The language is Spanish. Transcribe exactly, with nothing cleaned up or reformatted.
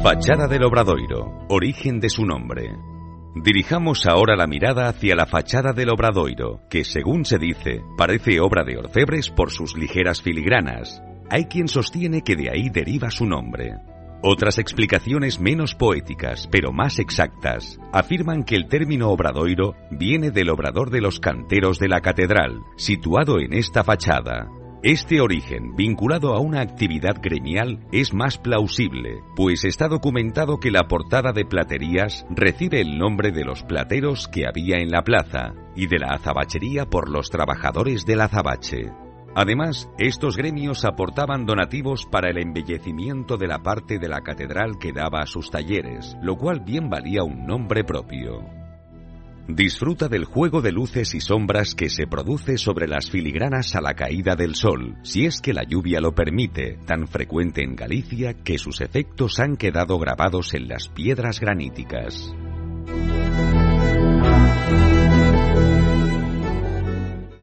Fachada del Obradoiro, origen de su nombre. Dirijamos ahora la mirada hacia la fachada del Obradoiro, que según se dice, parece obra de orfebres por sus ligeras filigranas. Hay quien sostiene que de ahí deriva su nombre. Otras explicaciones menos poéticas, pero más exactas, afirman que el término obradoiro viene del obrador de los canteros de la catedral, situado en esta fachada. Este origen, vinculado a una actividad gremial, es más plausible, pues está documentado que la portada de platerías recibe el nombre de los plateros que había en la plaza, y de la azabachería por los trabajadores del azabache. Además, estos gremios aportaban donativos para el embellecimiento de la parte de la catedral que daba a sus talleres, lo cual bien valía un nombre propio. Disfruta del juego de luces y sombras que se produce sobre las filigranas a la caída del sol, si es que la lluvia lo permite, tan frecuente en Galicia que sus efectos han quedado grabados en las piedras graníticas.